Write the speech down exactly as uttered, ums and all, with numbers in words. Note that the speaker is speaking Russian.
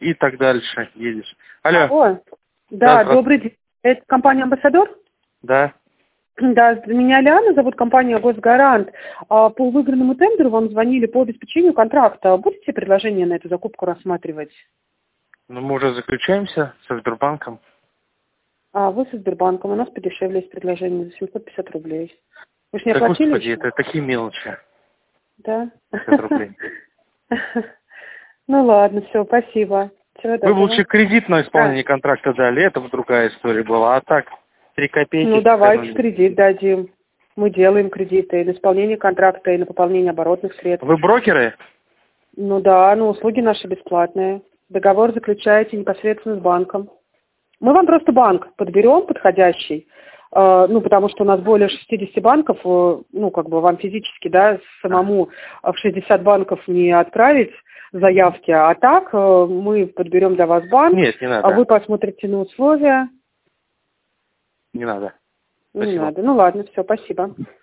и так дальше едешь. Алло. Алло. Да, Да, добрый день. Это компания «Амбассадор»? Да. Да, меня Лиана зовут, компания «Госгарант». А по выигранному тендеру вам звонили по обеспечению контракта. Будете предложение на эту закупку рассматривать? Ну, мы уже заключаемся со Сбербанком. А вы со Сбербанком. У нас подешевле есть предложение за семьсот пятьдесят рублей. Вы же не Да, оплатили господи, еще? это такие мелочи. Да? пятьдесят рублей. Ну ладно, все, спасибо. Всего Вы бы доброго. лучше кредит на исполнение А, контракта дали, это бы другая история была. А так, три копейки. ну давайте скажем. кредит дадим. Мы делаем кредиты и на исполнение контракта, и на пополнение оборотных средств. Вы брокеры? Ну да, но услуги наши бесплатные. Договор заключаете непосредственно с банком. Мы вам просто банк подберем подходящий, э, ну, потому что у нас более шестидесяти банков, э, ну, как бы вам физически, да, самому в шестьдесят банков не отправить заявки, а так э, мы подберем для вас банк, Нет, не надо. а вы посмотрите на условия. Не надо. Не Спасибо. надо. Ну ладно, все, спасибо.